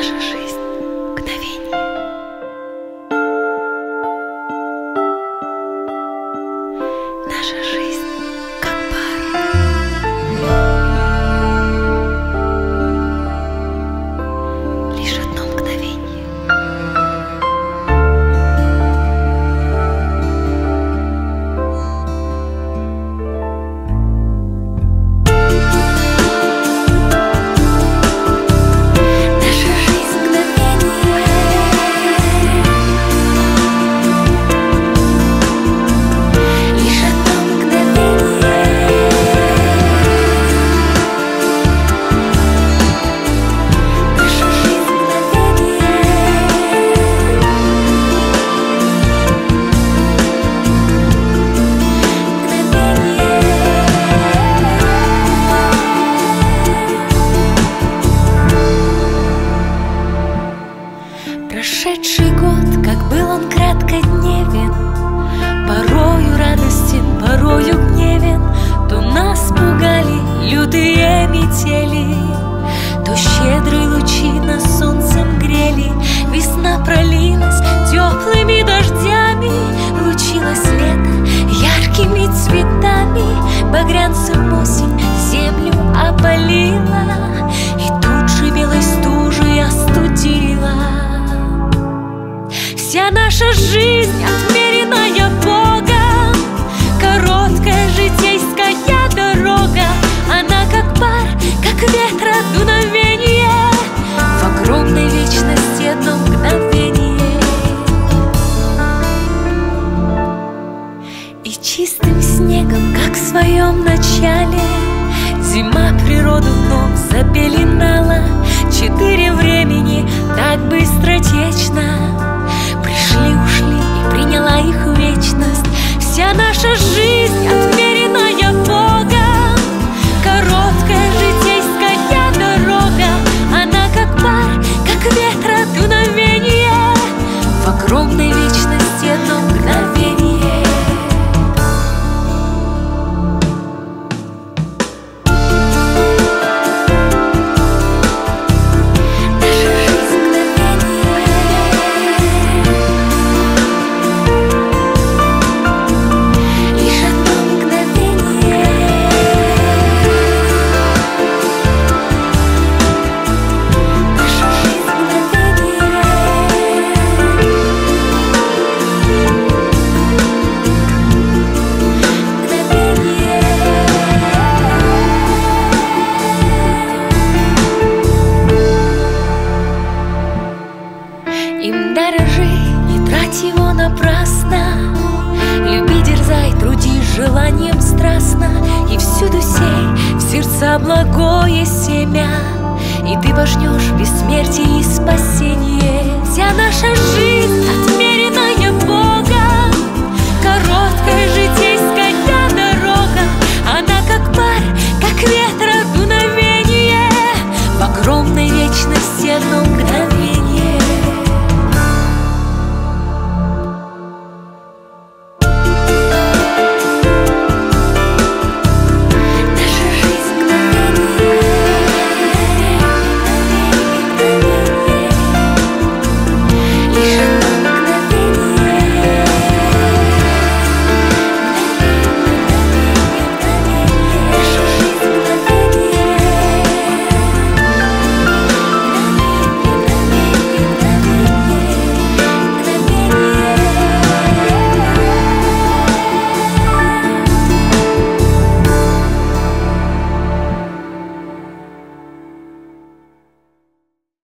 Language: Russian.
Наша жизнь — мгновение. Наша жизнь как пар. Лишь одно мгновение. Прошедший год, как был он краткодневен, порою радостен, порою гневен. То нас пугали лютые метели, то щедрые лучи нас солнцем грели. Весна пролилась теплыми дождями, лучилось лето яркими цветами. Багрянцем осень землю опалила и тут же белой стужей остудила. Вся наша жизнь, отмеренная Богом, короткая житейская дорога. Она как пар, как ветра дуновение, в огромной вечности одно мгновение. И чистым снегом, как в своем начале, зима природу вновь запеленала. 4 времени так быстротечно пришли-ушли, и приняла их вечность. Вся наша жизнь, отмеренная Богом, короткая житейская дорога. Она как пар, как ветра дуновение, в огромной вечности одно мгновение. Им дорожи, не трать его напрасно, люби, дерзай, трудись желанием страстно, и всюду сей в сердца благое семя, и ты пожнешь бессмертие и спасение. Вся наша жизнь, отмеренная Богом, короткая